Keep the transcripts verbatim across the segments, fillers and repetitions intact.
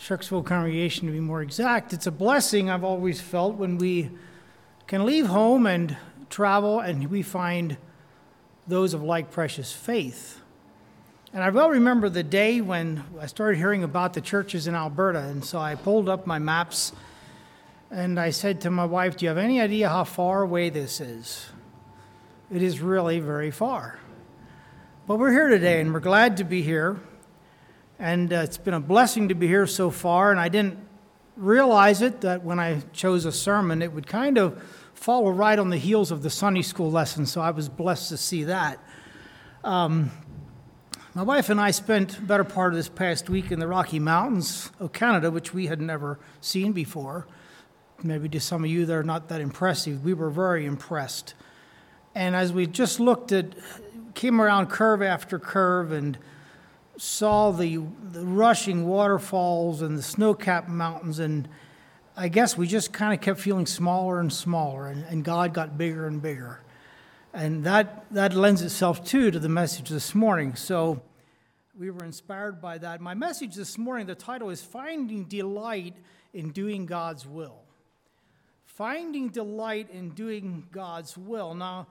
Sharksville congregation to be more exact. It's a blessing I've always felt when we can leave home and travel and we find those of like precious faith. And I well remember the day when I started hearing about the churches in Alberta, and so I pulled up my maps and I said to my wife, do you have any idea how far away this is? It is really very far. But we're here today and we're glad to be here. And uh, it's been a blessing to be here so far, and I didn't realize it, that when I chose a sermon, it would kind of follow right on the heels of the Sunday school lesson, so I was blessed to see that. Um, my wife and I spent the better part of this past week in the Rocky Mountains of Canada, which we had never seen before. Maybe to some of you, they're not that impressive. We were very impressed. And as we just looked at, came around curve after curve and saw the, the rushing waterfalls and the snow-capped mountains, and I guess we just kind of kept feeling smaller and smaller, and, and God got bigger and bigger. And that, that lends itself, too, to the message this morning. So we were inspired by that. My message this morning, the title is Finding Delight in Doing God's Will. Finding delight in doing God's will. Now,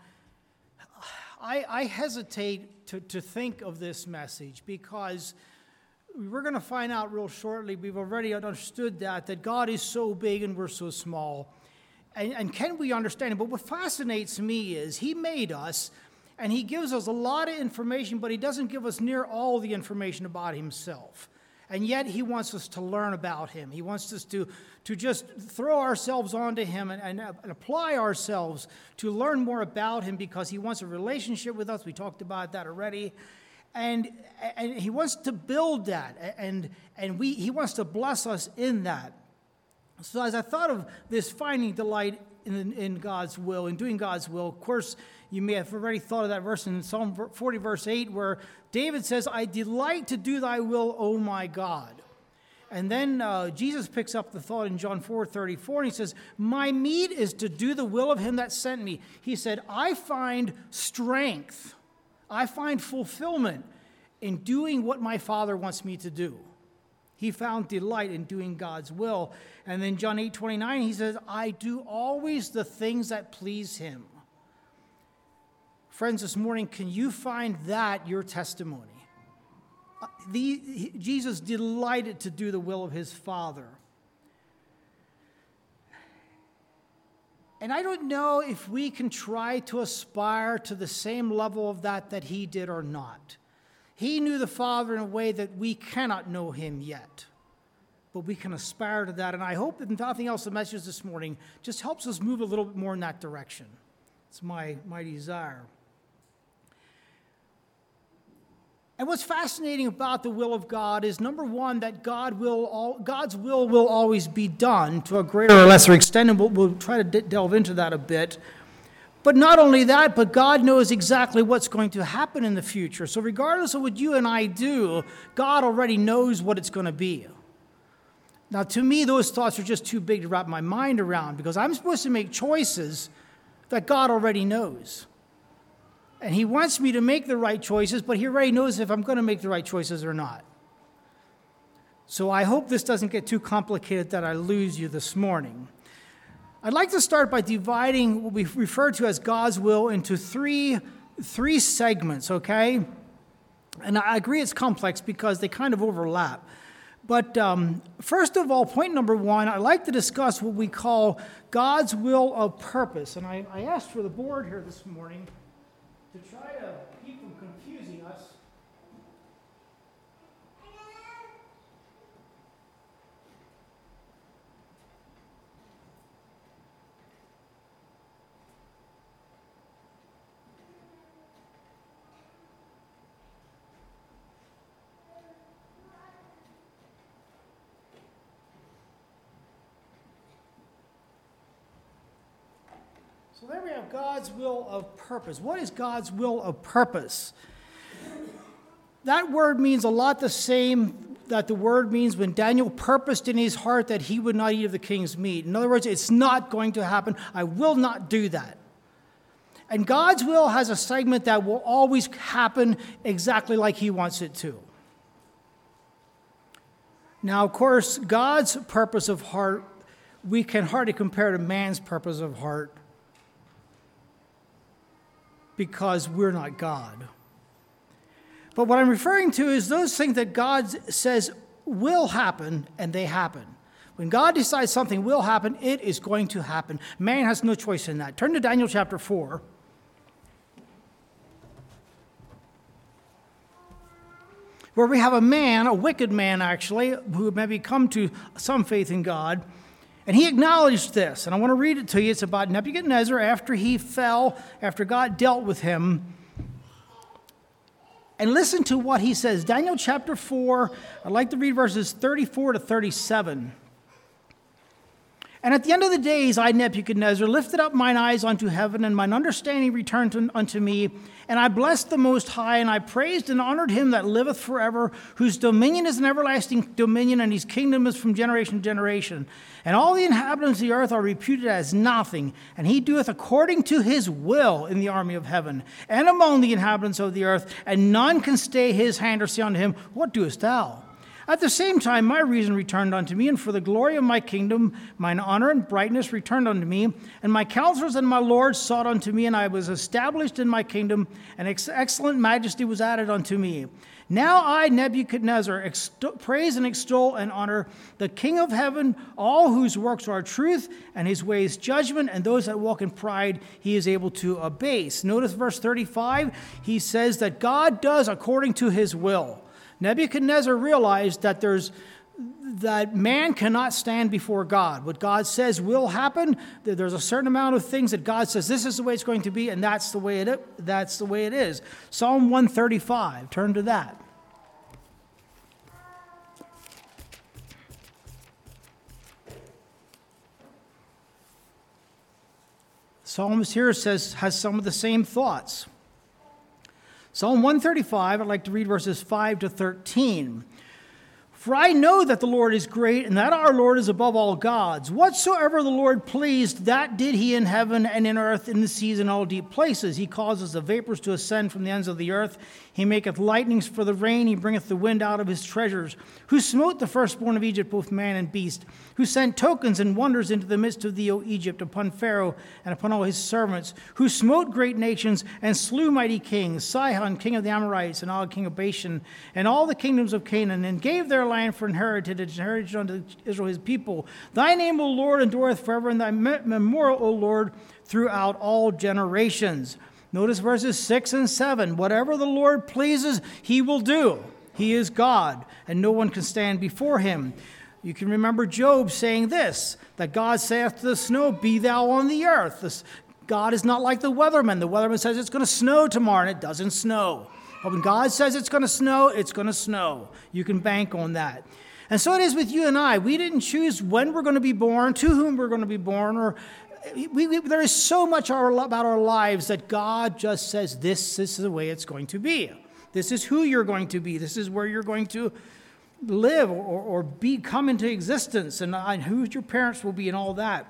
I, I hesitate to, to think of this message because we're going to find out real shortly, we've already understood that, that God is so big and we're so small. And, and can we understand it? But what fascinates me is He made us, and He gives us a lot of information, but He doesn't give us near all the information about Himself. And yet He wants us to learn about Him. He wants us to, to just throw ourselves onto Him and, and, and apply ourselves to learn more about Him because He wants a relationship with us. We talked about that already. And, and He wants to build that, and, and we, He wants to bless us in that. So as I thought of this finding delight in, in God's will, in doing God's will, of course, you may have already thought of that verse in Psalm forty, verse eight, where David says, I delight to do thy will, O my God. And then uh, Jesus picks up the thought in John four thirty-four, and He says, my meat is to do the will of Him that sent me. He said, I find strength, I find fulfillment in doing what my Father wants me to do. He found delight in doing God's will. And then John eight twenty-nine, He says, I do always the things that please Him. Friends, this morning, can you find that your testimony? The, he, Jesus delighted to do the will of His Father. And I don't know if we can try to aspire to the same level of that that He did or not. He knew the Father in a way that we cannot know Him yet. But we can aspire to that. And I hope that, if nothing else, the message this morning just helps us move a little bit more in that direction. It's my, my desire. And what's fascinating about the will of God is, number one, that God will all, God's will will always be done to a greater or lesser extent, and we'll, we'll try to d- delve into that a bit. But not only that, but God knows exactly what's going to happen in the future. So regardless of what you and I do, God already knows what it's going to be. Now, to me, those thoughts are just too big to wrap my mind around, because I'm supposed to make choices that God already knows. And He wants me to make the right choices, but He already knows if I'm going to make the right choices or not. So I hope this doesn't get too complicated that I lose you this morning. I'd like to start by dividing what we refer to as God's will into three, three segments, okay? And I agree it's complex because they kind of overlap. But um, first of all, point number one, I'd like to discuss what we call God's will of purpose. And I, I asked for the board here this morning to try to keep from confusing us. So there we have God's will of purpose. What is God's will of purpose? That word means a lot the same that the word means when Daniel purposed in his heart that he would not eat of the king's meat. In other words, it's not going to happen. I will not do that. And God's will has a segment that will always happen exactly like He wants it to. Now, of course, God's purpose of heart, we can hardly compare to man's purpose of heart because we're not God. But what I'm referring to is those things that God says will happen, and they happen. When God decides something will happen, it is going to happen. Man has no choice in that. Turn to Daniel chapter four. Where we have a man, a wicked man actually, who had maybe come to some faith in God, and he acknowledged this. And I want to read it to you. It's about Nebuchadnezzar after he fell, after God dealt with him. And listen to what he says. Daniel chapter four, I'd like to read verses thirty-four to thirty-seven. And at the end of the days, I, Nebuchadnezzar, lifted up mine eyes unto heaven, and mine understanding returned unto me. And I blessed the Most High, and I praised and honored him that liveth forever, whose dominion is an everlasting dominion, and his kingdom is from generation to generation. And all the inhabitants of the earth are reputed as nothing, and he doeth according to his will in the army of heaven, and among the inhabitants of the earth, and none can stay his hand or say unto him, What doest thou? At the same time, my reason returned unto me, and for the glory of my kingdom, mine honor and brightness returned unto me. And my counselors and my lords sought unto me, and I was established in my kingdom, and ex- excellent majesty was added unto me. Now I, Nebuchadnezzar, extol, praise and extol and honor the King of heaven, all whose works are truth, and his ways judgment, and those that walk in pride he is able to abase. Notice verse thirty-five, he says that God does according to his will. Nebuchadnezzar realized that there's that man cannot stand before God. What God says will happen. There's a certain amount of things that God says this is the way it's going to be, and that's the way it that's the way it is. Psalm one thirty-five. Turn to that. Psalmist here says has some of the same thoughts. Psalm one thirty-five, I'd like to read verses five to thirteen. For I know that the Lord is great, and that our Lord is above all gods. Whatsoever the Lord pleased, that did he in heaven and in earth, in the seas and all deep places. He causes the vapors to ascend from the ends of the earth. He maketh lightnings for the rain. He bringeth the wind out of his treasures. Who smote the firstborn of Egypt, both man and beast. Who sent tokens and wonders into the midst of thee, O Egypt, upon Pharaoh and upon all his servants. Who smote great nations and slew mighty kings. Sihon, king of the Amorites, and Og, king of Bashan, and all the kingdoms of Canaan, and gave their land for inheritance, heritage unto Israel his people. Thy name, O Lord, endureth forever, and thy memorial, O Lord, throughout all generations. Notice verses six and seven. Whatever the Lord pleases, he will do. He is God, and no one can stand before him. You can remember Job saying this, that God saith to the snow, Be thou on the earth. This, God is not like the weatherman. The weatherman says it's going to snow tomorrow, and it doesn't snow. But when God says it's going to snow, it's going to snow. You can bank on that. And so it is with you and I. We didn't choose when we're going to be born, to whom we're going to be born, or we, we, there is so much our, about our lives that God just says, this, this is the way it's going to be. This is who you're going to be. This is where you're going to live or, or be, come into existence, and, and who your parents will be and all that.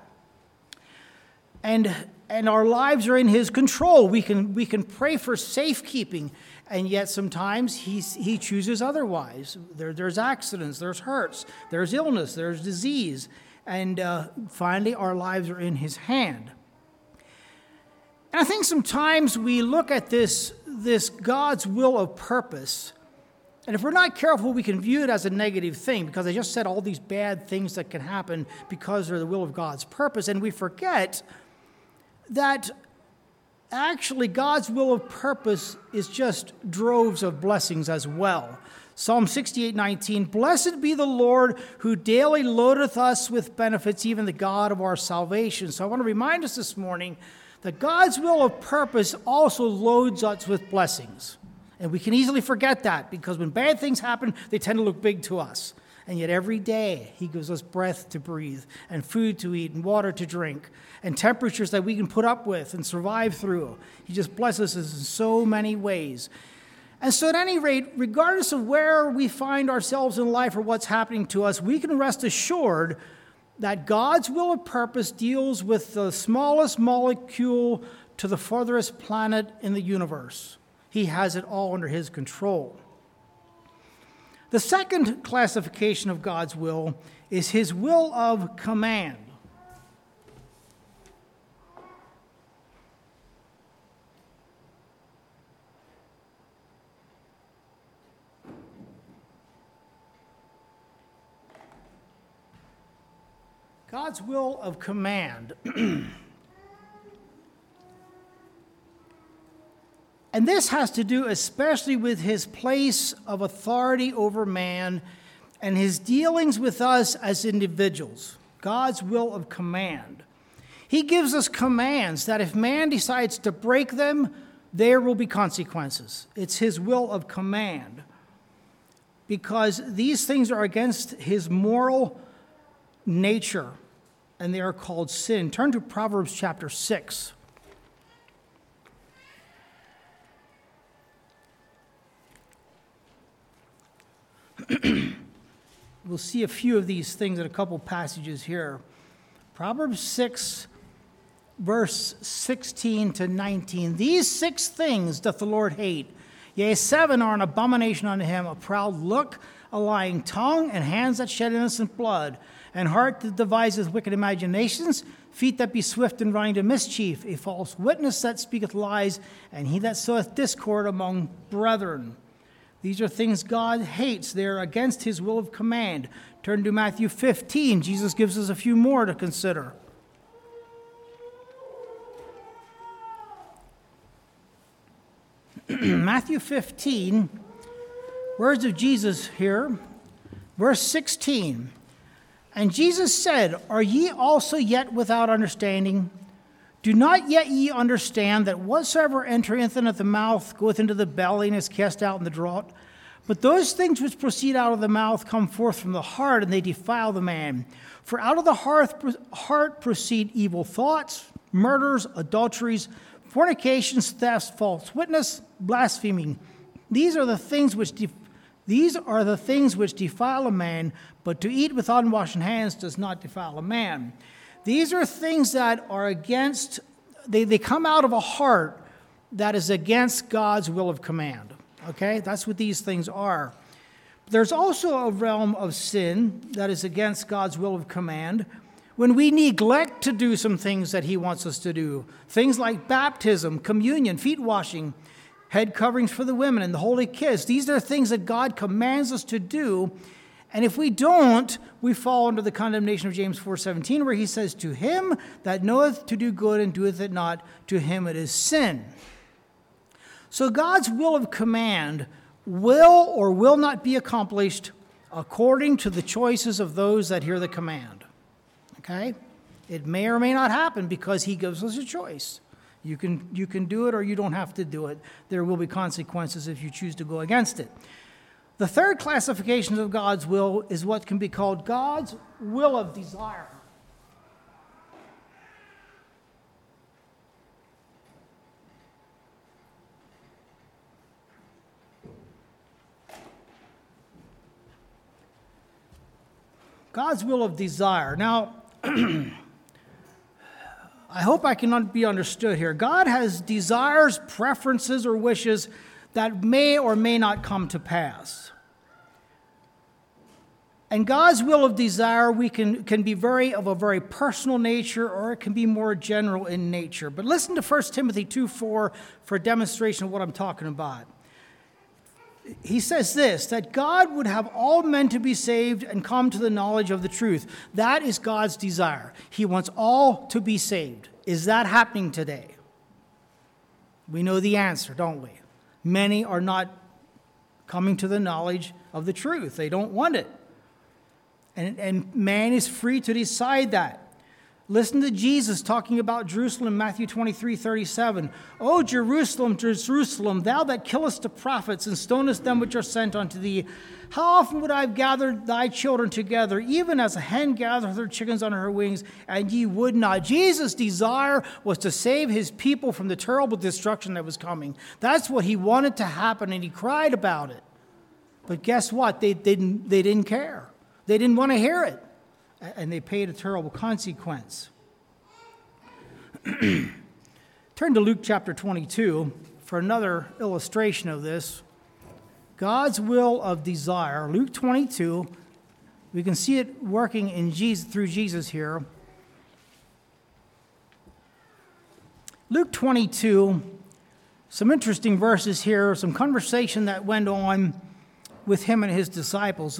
And and our lives are in his control. We can we can pray for safekeeping, and yet sometimes he he chooses otherwise. There there's accidents, there's hurts, there's illness, there's disease, and uh, finally our lives are in his hand. And I think sometimes we look at this this God's will of purpose, and if we're not careful, we can view it as a negative thing, because I just said all these bad things that can happen because they're the will of God's purpose, and we forget that actually God's will of purpose is just droves of blessings as well. Psalm sixty-eight nineteen, Blessed be the Lord who daily loadeth us with benefits, even the God of our salvation. So I want to remind us this morning that God's will of purpose also loads us with blessings. And we can easily forget that, because when bad things happen, they tend to look big to us. And yet every day he gives us breath to breathe, and food to eat, and water to drink, and temperatures that we can put up with and survive through. He just blesses us in so many ways. And so at any rate, regardless of where we find ourselves in life or what's happening to us, we can rest assured that God's will of purpose deals with the smallest molecule to the farthest planet in the universe. He has it all under his control. The second classification of God's will is his will of command. God's will of command. And this has to do especially with his place of authority over man and his dealings with us as individuals. God's will of command. He gives us commands that if man decides to break them, there will be consequences. It's his will of command. Because these things are against his moral nature, and they are called sin. Turn to Proverbs chapter six. We'll see a few of these things in a couple passages here. Proverbs six, verse sixteen to nineteen. These six things doth the Lord hate. Yea, seven are an abomination unto him: a proud look, a lying tongue, and hands that shed innocent blood, and heart that deviseth wicked imaginations, feet that be swift in running to mischief, a false witness that speaketh lies, and he that soweth discord among brethren. These are things God hates. They're against his will of command. Turn to Matthew fifteen. Jesus gives us a few more to consider. Matthew fifteen, words of Jesus here, verse sixteen. And Jesus said, Are ye also yet without understanding? Do not yet ye understand that whatsoever entereth into the mouth goeth into the belly and is cast out in the draught? But those things which proceed out of the mouth come forth from the heart, and they defile the man. For out of the heart, heart proceed evil thoughts, murders, adulteries, fornications, thefts, false witness, blaspheming. These are the things which de- these are the things which defile a man, but to eat with unwashed hands does not defile a man. These are things that are against, they, they come out of a heart that is against God's will of command. Okay? That's what these things are. There's also a realm of sin that is against God's will of command when we neglect to do some things that he wants us to do. Things like baptism, communion, feet washing, head coverings for the women, and the holy kiss. These are things that God commands us to do. And if we don't, we fall under the condemnation of James four seventeen, where he says, To him that knoweth to do good and doeth it not, to him it is sin. So God's will of command will or will not be accomplished according to the choices of those that hear the command. Okay? It may or may not happen because he gives us a choice. You can, you can do it or you don't have to do it. There will be consequences if you choose to go against it. The third classification of God's will is what can be called God's will of desire. God's will of desire. Now, I hope I can be understood here. God has desires, preferences, or wishes that may or may not come to pass. And God's will of desire we can, can be very of a very personal nature, or it can be more general in nature. But listen to First Timothy two four for a demonstration of what I'm talking about. He says this, that God would have all men to be saved and come to the knowledge of the truth. That is God's desire. He wants all to be saved. Is that happening today? We know the answer, don't we? Many are not coming to the knowledge of the truth. They don't want it. And, and man is free to decide that. Listen to Jesus talking about Jerusalem, Matthew twenty-three thirty-seven. O Jerusalem, Jerusalem, thou that killest the prophets and stonest them which are sent unto thee, how often would I have gathered thy children together, even as a hen gathereth her chickens under her wings, and ye would not. Jesus' desire was to save his people from the terrible destruction that was coming. That's what he wanted to happen, and he cried about it. But guess what? They didn't, they didn't care. They didn't want to hear it. And they paid a terrible consequence. Turn to Luke chapter twenty-two for another illustration of this. God's will of desire. Luke twenty-two, we can see it working in Jesus, through Jesus here. Luke twenty-two, some interesting verses here, some conversation that went on with him and his disciples.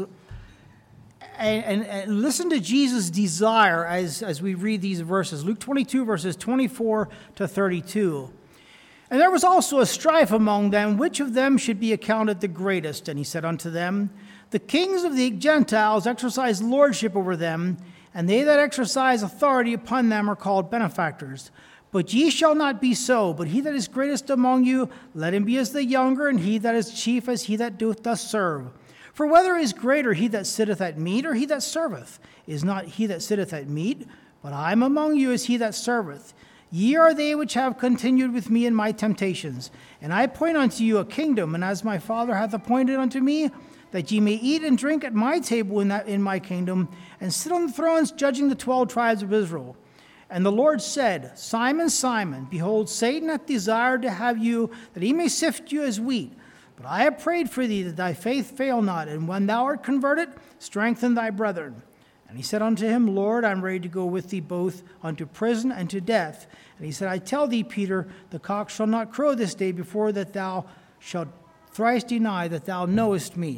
And, and, and listen to Jesus' desire as, as we read these verses. Luke twenty-two, verses twenty-four to thirty-two. And there was also a strife among them, which of them should be accounted the greatest. And he said unto them, the kings of the Gentiles exercise lordship over them, and they that exercise authority upon them are called benefactors. But ye shall not be so, but he that is greatest among you, let him be as the younger, and he that is chief as he that doeth thus serve. For whether is greater he that sitteth at meat, or he that serveth? Is not he that sitteth at meat? But I am among you as he that serveth. Ye are they which have continued with me in my temptations. And I appoint unto you a kingdom, and as my Father hath appointed unto me, that ye may eat and drink at my table in, that, in my kingdom, and sit on the thrones judging the twelve tribes of Israel. And the Lord said, Simon, Simon, behold, Satan hath desired to have you, that he may sift you as wheat. But I have prayed for thee, that thy faith fail not, and when thou art converted, strengthen thy brethren. And he said unto him, Lord, I am ready to go with thee both unto prison and to death. And he said, I tell thee, Peter, the cock shall not crow this day before that thou shalt thrice deny that thou knowest me.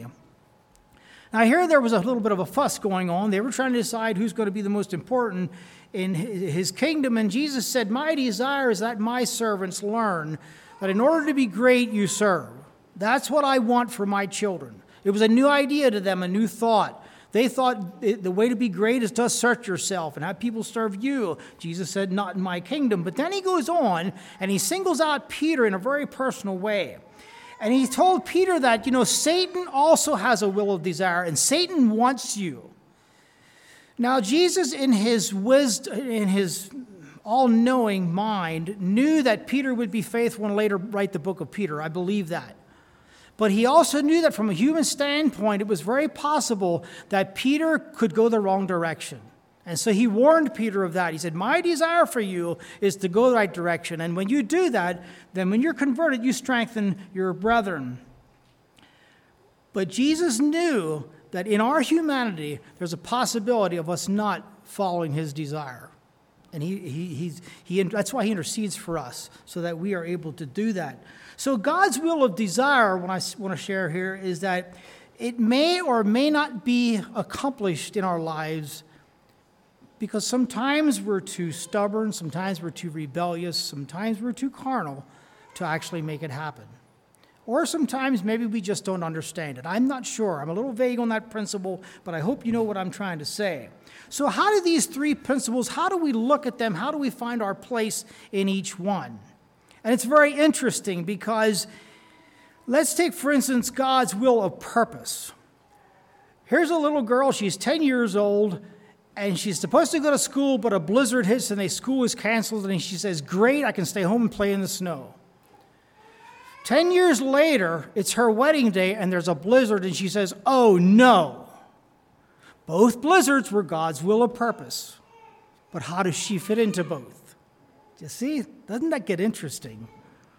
Now here there was a little bit of a fuss going on. They were trying to decide who's going to be the most important in his kingdom. And Jesus said, my desire is that my servants learn that in order to be great, you serve. That's what I want for my children. It was a new idea to them, a new thought. They thought the way to be great is to assert yourself and have people serve you. Jesus said, not in my kingdom. But then he goes on and he singles out Peter in a very personal way. And he told Peter that, you know, Satan also has a will of desire, and Satan wants you. Now, Jesus, in his wisdom, in his all-knowing mind, knew that Peter would be faithful and later write the book of Peter. I believe that. But he also knew that from a human standpoint, it was very possible that Peter could go the wrong direction. And so he warned Peter of that. He said, my desire for you is to go the right direction. And when you do that, then when you're converted, you strengthen your brethren. But Jesus knew that in our humanity, there's a possibility of us not following his desire. And he, he, he's, he, that's why he intercedes for us, so that we are able to do that. So God's will of desire, what I want to share here, is that it may or may not be accomplished in our lives because sometimes we're too stubborn, sometimes we're too rebellious, sometimes we're too carnal to actually make it happen. Or sometimes maybe we just don't understand it. I'm not sure. I'm a little vague on that principle, but I hope you know what I'm trying to say. So how do these three principles, how do we look at them? How do we find our place in each one? And it's very interesting because let's take, for instance, God's will of purpose. Here's a little girl. She's ten years old, and she's supposed to go to school, but a blizzard hits and the school is canceled, and she says, great, I can stay home and play in the snow. Ten years later, it's her wedding day, and there's a blizzard, and she says, oh, no. Both blizzards were God's will of purpose. But how does she fit into both? You see, doesn't that get interesting?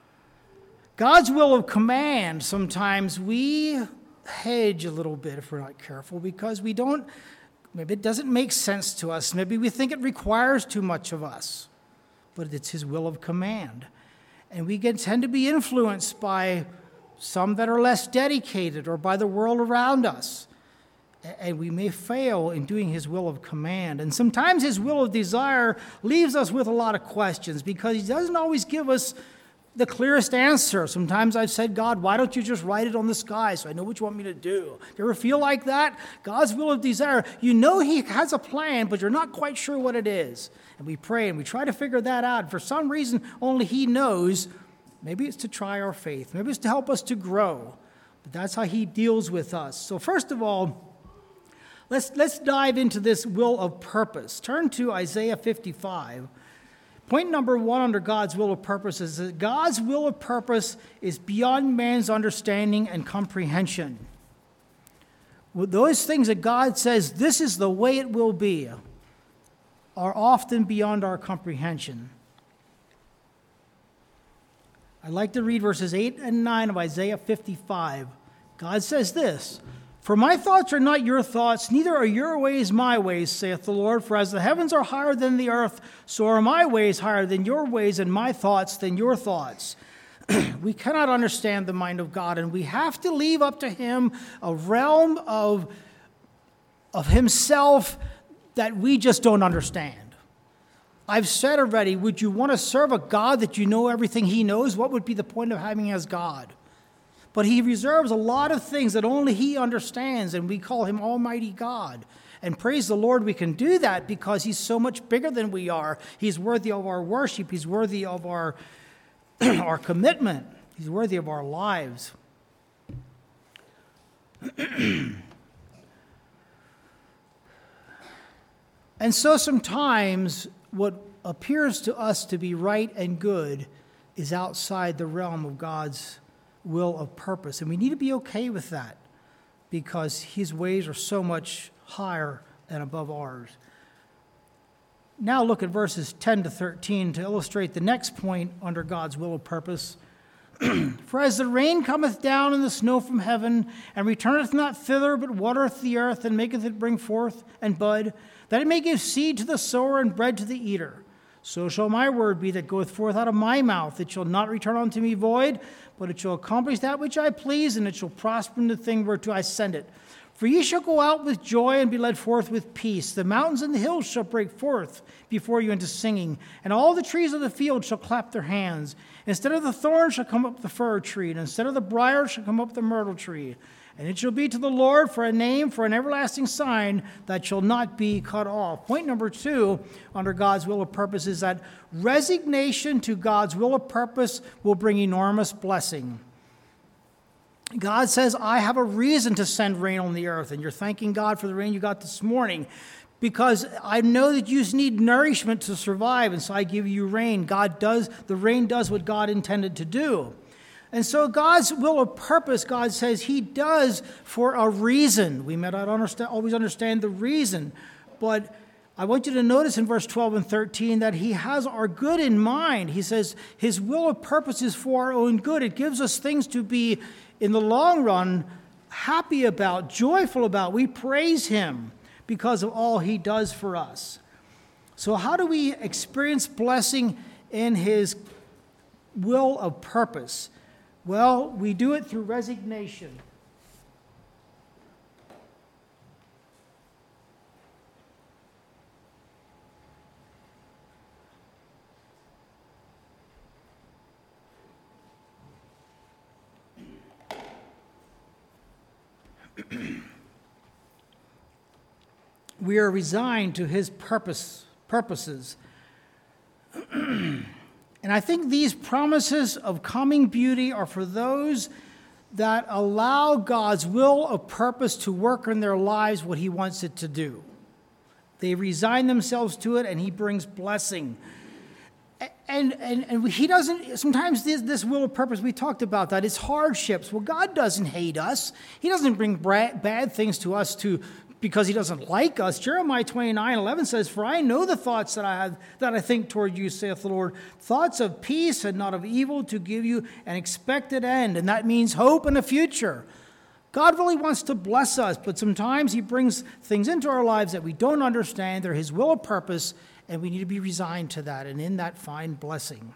God's will of command, sometimes we hedge a little bit if we're not careful because we don't, maybe it doesn't make sense to us. Maybe we think it requires too much of us. But it's his will of command. And we can tend to be influenced by some that are less dedicated or by the world around us. And we may fail in doing his will of command. And sometimes his will of desire leaves us with a lot of questions because he doesn't always give us the clearest answer. Sometimes I've said, God, why don't you just write it on the sky so I know what you want me to do? Do you ever feel like that? God's will of desire, you know he has a plan, but you're not quite sure what it is. And we pray and we try to figure that out. For some reason, only he knows. Maybe it's to try our faith. Maybe it's to help us to grow. But that's how he deals with us. So first of all, let's, let's dive into this will of purpose. Turn to Isaiah fifty-five. Point number one under God's will of purpose is that God's will of purpose is beyond man's understanding and comprehension. Those things that God says, this is the way it will be, are often beyond our comprehension. I'd like to read verses eight and nine of Isaiah fifty-five. God says this, "For my thoughts are not your thoughts, neither are your ways my ways, saith the Lord. For as the heavens are higher than the earth, so are my ways higher than your ways, and my thoughts than your thoughts." We cannot understand the mind of God, and we have to leave up to him a realm of, of himself that we just don't understand. I've said already, would you want to serve a God that you know everything he knows? What would be the point of having him as God? But he reserves a lot of things that only he understands, and we call him Almighty God. And praise the Lord, we can do that because he's so much bigger than we are. He's worthy of our worship. He's worthy of our our commitment. He's worthy of our lives. And so sometimes what appears to us to be right and good is outside the realm of God's will of purpose. And we need to be okay with that because his ways are so much higher and above ours. Now look at verses ten to thirteen to illustrate the next point under God's will of purpose. "For as the rain cometh down and the snow from heaven, and returneth not thither, but watereth the earth, and maketh it bring forth and bud, that it may give seed to the sower and bread to the eater, so shall my word be that goeth forth out of my mouth. It shall not return unto me void, but it shall accomplish that which I please, and it shall prosper in the thing whereto I send it. For ye shall go out with joy and be led forth with peace. The mountains and the hills shall break forth before you into singing, and all the trees of the field shall clap their hands. Instead of the thorn shall come up the fir tree, and instead of the briar shall come up the myrtle tree. And it shall be to the Lord for a name, for an everlasting sign that shall not be cut off." Point number two under God's will of purpose is that resignation to God's will of purpose will bring enormous blessing. God says, "I have a reason to send rain on the earth," and you're thanking God for the rain you got this morning, because I know that you need nourishment to survive, and so I give you rain. God does, the rain does what God intended to do. And so God's will of purpose, God says he does for a reason. We may not understand, always understand the reason, but I want you to notice in verse twelve and thirteen that he has our good in mind. He says his will of purpose is for our own good. It gives us things to be, in the long run, happy about, joyful about. We praise him because of all he does for us. So how do we experience blessing in his will of purpose? Well, we do it through resignation. We are resigned to his purpose, purposes. And I think these promises of coming beauty are for those that allow God's will of purpose to work in their lives what he wants it to do. They resign themselves to it, and he brings blessing. And, and, and he doesn't, sometimes this, this will of purpose, we talked about that, it's hardships. Well, God doesn't hate us. He doesn't bring bad things to us to because he doesn't like us. Jeremiah twenty-nine eleven says, "For I know the thoughts that I have, that I think toward you, saith the Lord, thoughts of peace and not of evil, to give you an expected end." And that means hope and a future. God really wants to bless us, but sometimes he brings things into our lives that we don't understand. They're his will of purpose, and we need to be resigned to that, and in that find blessing.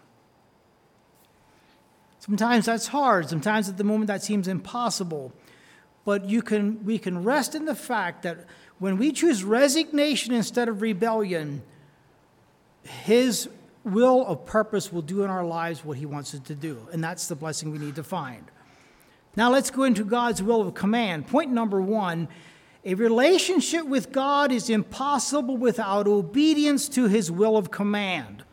Sometimes that's hard. Sometimes at the moment that seems impossible. But you can, we can rest in the fact that when we choose resignation instead of rebellion, his will of purpose will do in our lives what he wants it to do. And that's the blessing we need to find. Now let's go into God's will of command. Point number one, a relationship with God is impossible without obedience to his will of command.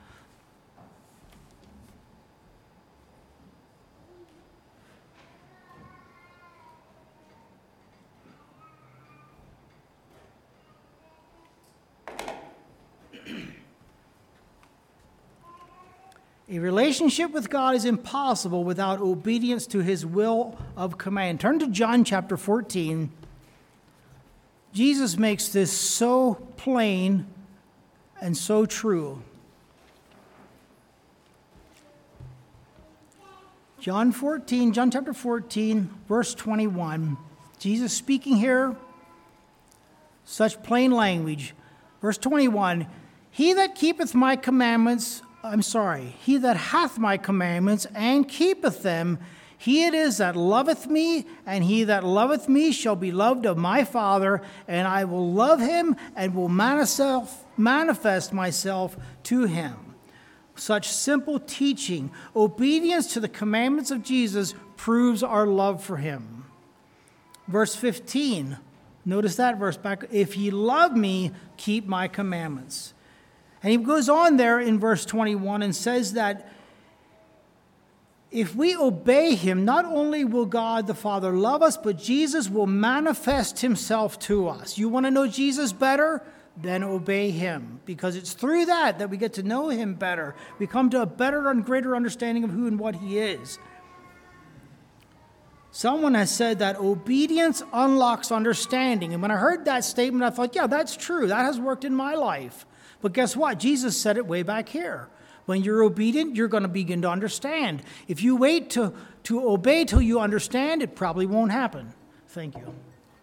A relationship with God is impossible without obedience to his will of command. Turn to John chapter fourteen. Jesus makes this so plain and so true. John fourteen, John chapter fourteen, verse twenty-one. Jesus speaking here, such plain language. Verse twenty-one, he that keepeth my commandments, I'm sorry, he that hath my commandments and keepeth them, he it is that loveth me, and he that loveth me shall be loved of my Father, and I will love him and will manifest myself to him. Such simple teaching, obedience to the commandments of Jesus proves our love for him. Verse fifteen, notice that verse back. If ye love me, keep my commandments. And he goes on there in verse twenty-one and says that if we obey him, not only will God the Father love us, but Jesus will manifest himself to us. You want to know Jesus better? Then obey him, because it's through that that we get to know him better. We come to a better and greater understanding of who and what he is. Someone has said that obedience unlocks understanding. And when I heard that statement, I thought, yeah, that's true. That has worked in my life. But guess what? Jesus said it way back here. When you're obedient, you're going to begin to understand. If you wait to, to obey till you understand, it probably won't happen. Thank you.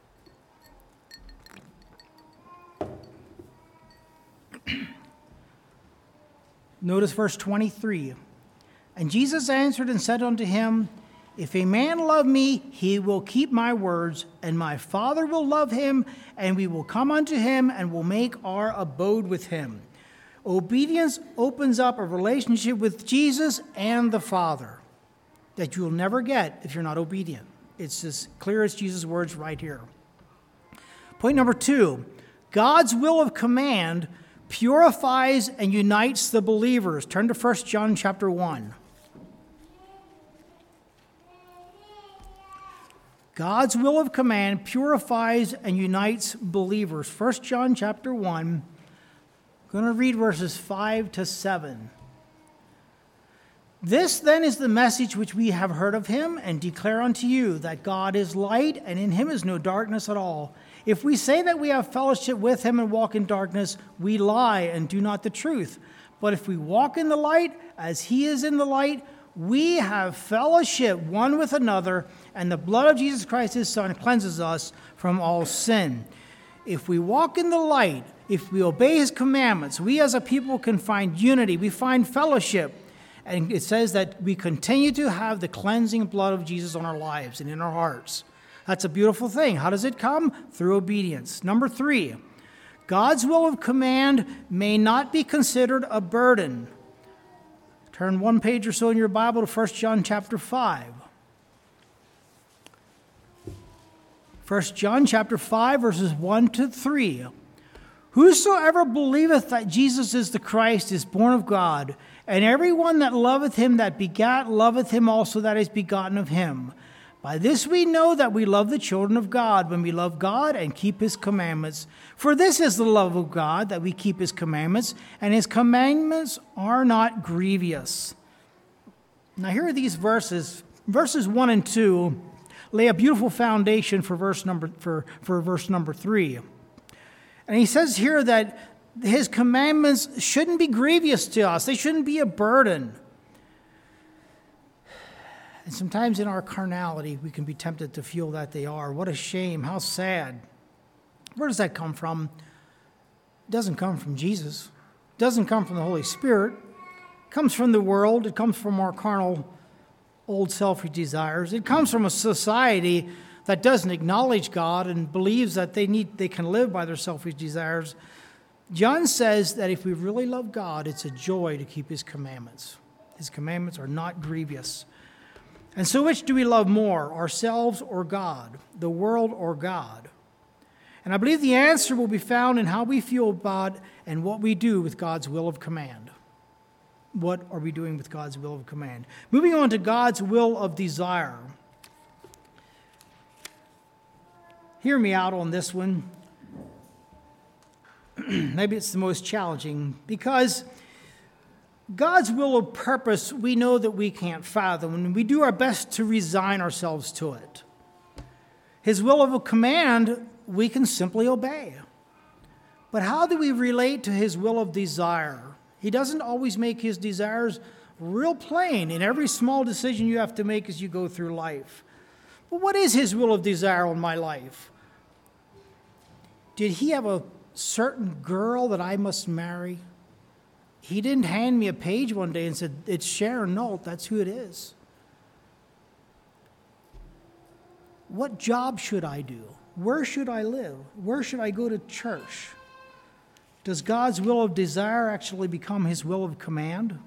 Notice verse twenty-three. And Jesus answered and said unto him, if a man love me, he will keep my words, and my Father will love him, and we will come unto him and will make our abode with him. Obedience opens up a relationship with Jesus and the Father that you'll never get if you're not obedient. It's as clear as Jesus' words right here. Point number two, God's will of command purifies and unites the believers. Turn to First John chapter one. God's will of command purifies and unites believers. First John chapter one. I'm going to read verses five to seven. This then is the message which we have heard of him and declare unto you, that God is light, and in him is no darkness at all. If we say that we have fellowship with him and walk in darkness, we lie and do not the truth. But if we walk in the light, as he is in the light, we have fellowship one with another, and the blood of Jesus Christ his Son cleanses us from all sin. If we walk in the light, if we obey his commandments, we as a people can find unity, we find fellowship. And it says that we continue to have the cleansing blood of Jesus on our lives and in our hearts. That's a beautiful thing. How does it come? Through obedience. Number three, God's will of command may not be considered a burden. Turn one page or so in your Bible to First John chapter five. First John chapter five, verses one to three. Whosoever believeth that Jesus is the Christ is born of God, and every one that loveth him that begat loveth him also that is begotten of him. By this we know that we love the children of God, when we love God and keep his commandments. For this is the love of God, that we keep his commandments, and his commandments are not grievous. Now here are these verses. Verses one and two lay a beautiful foundation for verse number for, for verse number three. And he says here that his commandments shouldn't be grievous to us. They shouldn't be a burden. And sometimes in our carnality, we can be tempted to feel that they are. What a shame. How sad. Where does that come from? It doesn't come from Jesus. It doesn't come from the Holy Spirit. It comes from the world. It comes from our carnal, old selfish desires. It comes from a society that doesn't acknowledge God and believes that they need they can live by their selfish desires. John says that if we really love God, it's a joy to keep his commandments. His commandments are not grievous. And so which do we love more, ourselves or God, the world or God? And I believe the answer will be found in how we feel about and what we do with God's will of command. What are we doing with God's will of command? Moving on to God's will of desire. Hear me out on this one. Maybe it's the most challenging, because God's will of purpose, we know that we can't fathom, and we do our best to resign ourselves to it. His will of a command, we can simply obey. But how do we relate to his will of desire? He doesn't always make his desires real plain in every small decision you have to make as you go through life. But what is his will of desire on my life? Did he have a certain girl that I must marry? He didn't hand me a page one day and said, it's Sharon Nault, that's who it is. What job should I do? Where should I live? Where should I go to church? Does God's will of desire actually become his will of command?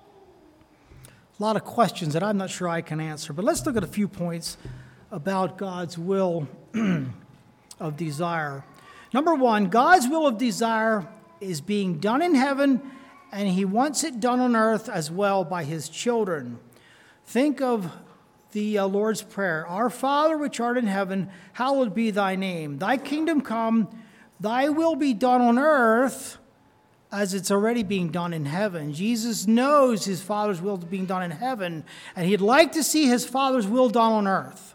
A lot of questions that I'm not sure I can answer, but let's look at a few points about God's will of desire. Number one, God's will of desire is being done in heaven, and he wants it done on earth as well by his children. Think of the uh, Lord's Prayer. Our Father which art in heaven, hallowed be thy name. Thy kingdom come, thy will be done on earth as it's already being done in heaven. Jesus knows his Father's will is being done in heaven, and he'd like to see his Father's will done on earth.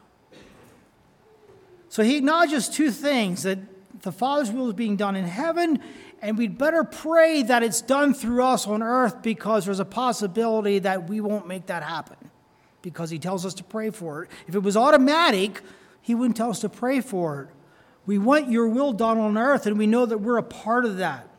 So he acknowledges two things, that the Father's will is being done in heaven, and we'd better pray that it's done through us on earth, because there's a possibility that we won't make that happen, because he tells us to pray for it. If it was automatic, he wouldn't tell us to pray for it. We want your will done on earth, and we know that we're a part of that.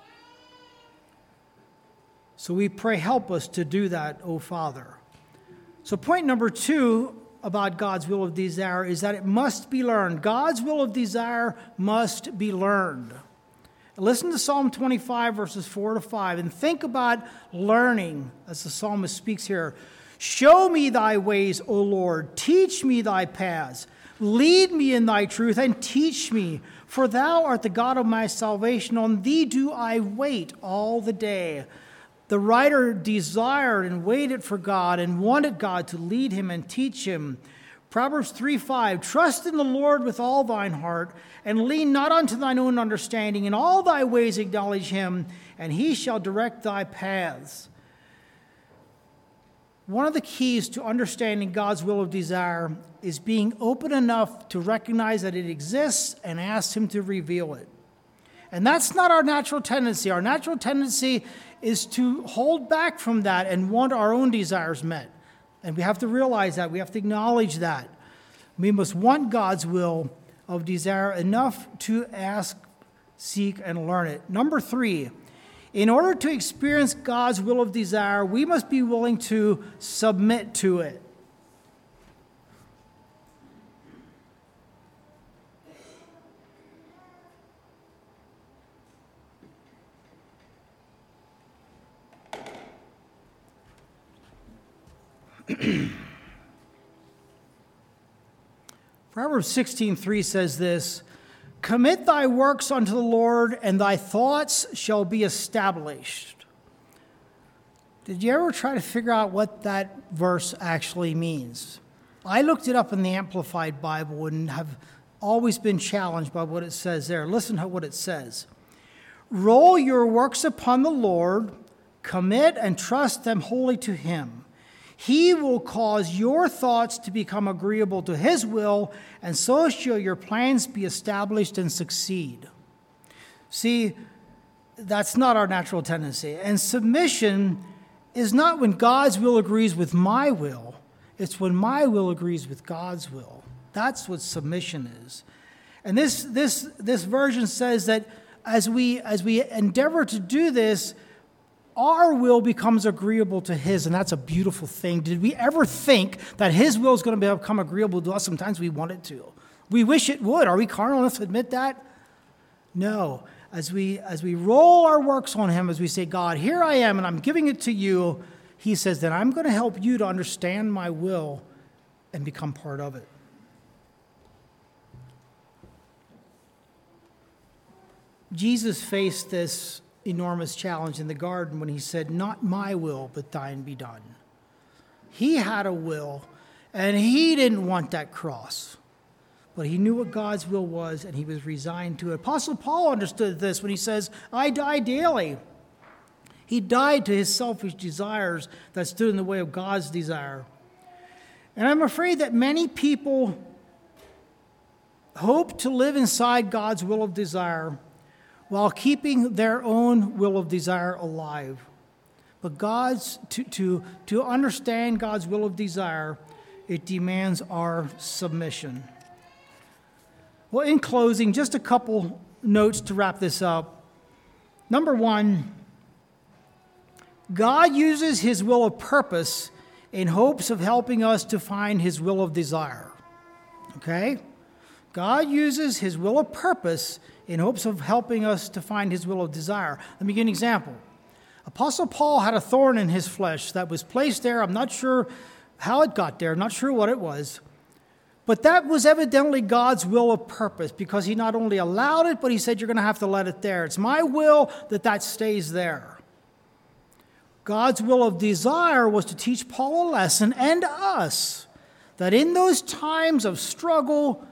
So we pray, help us to do that, O Father. So point number two about God's will of desire is that it must be learned. God's will of desire must be learned. Listen to Psalm twenty-five, verses four to five, and think about learning as the psalmist speaks here. Show me thy ways, O Lord. Teach me thy paths. Lead me in thy truth and teach me. For thou art the God of my salvation. On thee do I wait all the day. The writer desired and waited for God and wanted God to lead him and teach him. Proverbs three five, trust in the Lord with all thine heart, and lean not unto thine own understanding. In all thy ways acknowledge him, and he shall direct thy paths. One of the keys to understanding God's will of desire is being open enough to recognize that it exists and ask him to reveal it. And that's not our natural tendency. Our natural tendency is to hold back from that and want our own desires met. And we have to realize that. We have to acknowledge that. We must want God's will of desire enough to ask, seek, and learn it. Number three, in order to experience God's will of desire, we must be willing to submit to it. Proverbs sixteen three says this, commit thy works unto the Lord, and thy thoughts shall be established. Did you ever try to figure out what that verse actually means? I looked it up in the Amplified Bible and have always been challenged by what it says there. Listen to what it says. Roll your works upon the Lord, commit and trust them wholly to him. He will cause your thoughts to become agreeable to his will, and so shall your plans be established and succeed. See, that's not our natural tendency. And submission is not when God's will agrees with my will. It's when my will agrees with God's will. That's what submission is. And this this this version says that as we as we endeavor to do this, our will becomes agreeable to his, and that's a beautiful thing. Did we ever think that his will is going to become agreeable to us? Sometimes we want it to. We wish it would. Are we carnal enough to admit that? No. As we as we roll our works on him, as we say, God, here I am, and I'm giving it to you, he says that I'm going to help you to understand my will and become part of it. Jesus faced this enormous challenge in the garden when he said, not my will, but thine be done. He had a will, and he didn't want that cross. But he knew what God's will was, and he was resigned to it. Apostle Paul understood this when he says, I die daily. He died to his selfish desires that stood in the way of God's desire. And I'm afraid that many people hope to live inside God's will of desire while keeping their own will of desire alive. But God's to, to, to understand God's will of desire, it demands our submission. Well, in closing, just a couple notes to wrap this up. Number one, God uses his will of purpose in hopes of helping us to find his will of desire. Okay? God uses his will of purpose in hopes of helping us to find his will of desire. Let me give you an example. Apostle Paul had a thorn in his flesh that was placed there. I'm not sure how it got there. I'm not sure what it was. But that was evidently God's will of purpose, because he not only allowed it, but he said, you're going to have to let it there. It's my will that that stays there. God's will of desire was to teach Paul a lesson, and us, that in those times of struggle,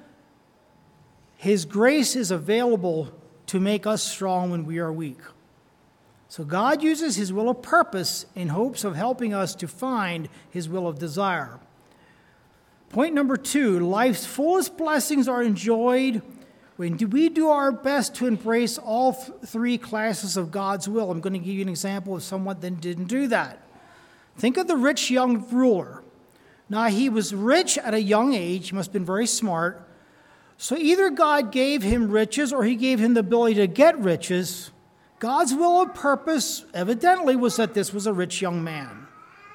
his grace is available to make us strong when we are weak. So God uses his will of purpose in hopes of helping us to find his will of desire. Point number two, life's fullest blessings are enjoyed when we do our best to embrace all th- three classes of God's will. I'm going to give you an example of someone that didn't do that. Think of the rich young ruler. Now, he was rich at a young age. He must have been very smart. So either God gave him riches or he gave him the ability to get riches. God's will of purpose, evidently, was that this was a rich young man.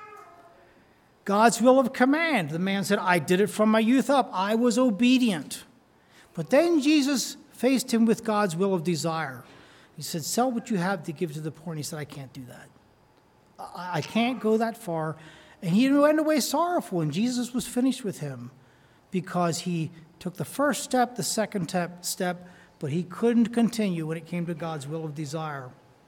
God's will of command. The man said, I did it from my youth up. I was obedient. But then Jesus faced him with God's will of desire. He said, sell what you have to give to the poor. And he said, I can't do that. I, I can't go that far. And he went away sorrowful. And Jesus was finished with him because he took the first step, the second step, but he couldn't continue when it came to God's will of desire.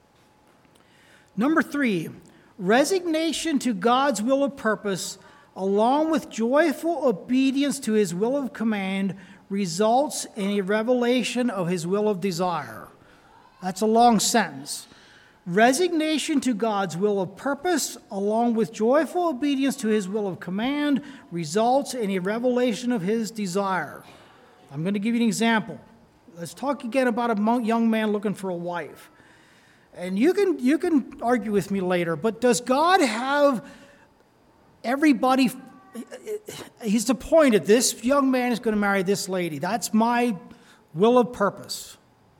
Number three, resignation to God's will of purpose, along with joyful obedience to his will of command, results in a revelation of his will of desire. That's a long sentence. Resignation to God's will of purpose, along with joyful obedience to his will of command, results in a revelation of his desire. I'm going to give you an example. Let's talk again about a young man looking for a wife. And you can you can argue with me later, but does God have everybody? He's appointed, this young man is going to marry this lady. That's my will of purpose.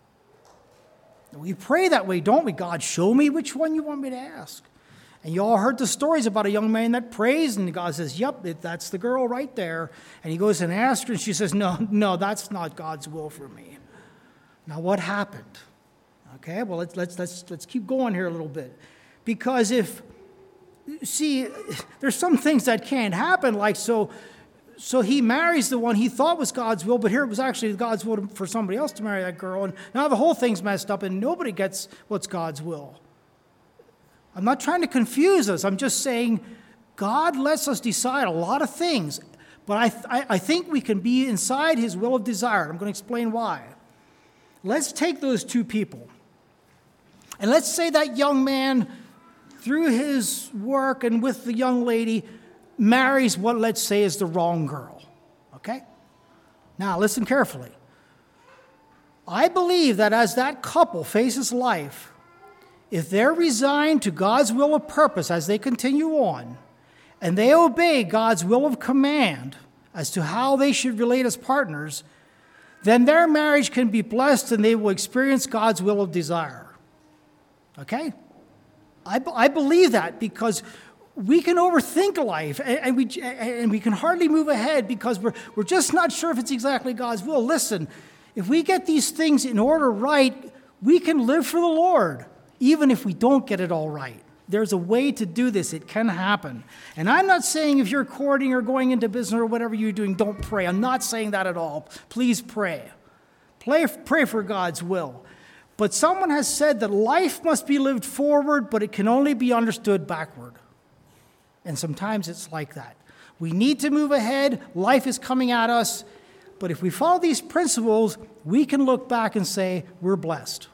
We pray that way, don't we? God, show me which one you want me to ask. And you all heard the stories about a young man that prays, and God says, yep, that's the girl right there. And he goes and asks her, and she says, no, no, that's not God's will for me. Now, what happened? Okay, well, let's let's let's let's keep going here a little bit. Because if, see, there's some things that can't happen, like so, so he marries the one he thought was God's will, but here it was actually God's will for somebody else to marry that girl, and now the whole thing's messed up, and nobody gets what's God's will. I'm not trying to confuse us. I'm just saying God lets us decide a lot of things, but I, I, I think we can be inside his will of desire. I'm going to explain why. Let's take those two people. And let's say that young man, through his work and with the young lady, marries what, let's say, is the wrong girl. Okay? Now, listen carefully. I believe that as that couple faces life, if they're resigned to God's will of purpose as they continue on, and they obey God's will of command as to how they should relate as partners, then their marriage can be blessed and they will experience God's will of desire. Okay? I, I believe that because we can overthink life and, and, we, and we can hardly move ahead because we're, we're just not sure if it's exactly God's will. Listen, if we get these things in order right, we can live for the Lord, even if we don't get it all right. There's a way to do this. It can happen. And I'm not saying if you're courting or going into business or whatever you're doing, don't pray. I'm not saying that at all. Please pray. Pray, pray for God's will. But someone has said that life must be lived forward, but it can only be understood backward. And sometimes it's like that. We need to move ahead. Life is coming at us. But if we follow these principles, we can look back and say, we're blessed.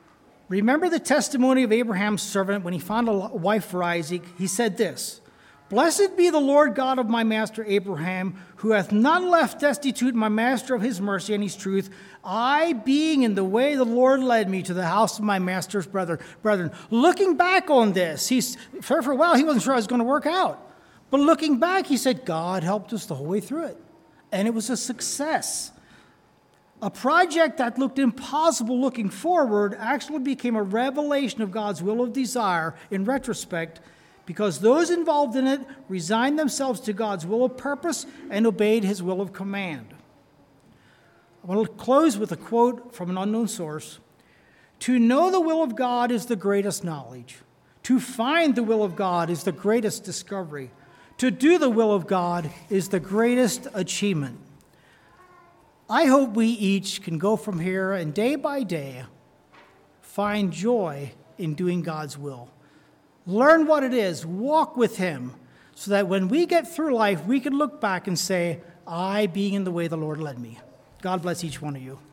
Remember the testimony of Abraham's servant when he found a wife for Isaac. He said this, Blessed be the Lord God of my master Abraham, who hath not left destitute my master of his mercy and his truth, I being in the way the Lord led me to the house of my master's brother. Brethren, looking back on this, he's for, for a while he wasn't sure how it was going to work out. But looking back, he said, God helped us the whole way through it. And it was a success. A project that looked impossible looking forward actually became a revelation of God's will of desire in retrospect, because those involved in it resigned themselves to God's will of purpose and obeyed his will of command. I want to close with a quote from an unknown source. To know the will of God is the greatest knowledge. To find the will of God is the greatest discovery. To do the will of God is the greatest achievement. I hope we each can go from here and day by day find joy in doing God's will. Learn what it is, walk with him, so that when we get through life, we can look back and say, I being in the way the Lord led me. God bless each one of you.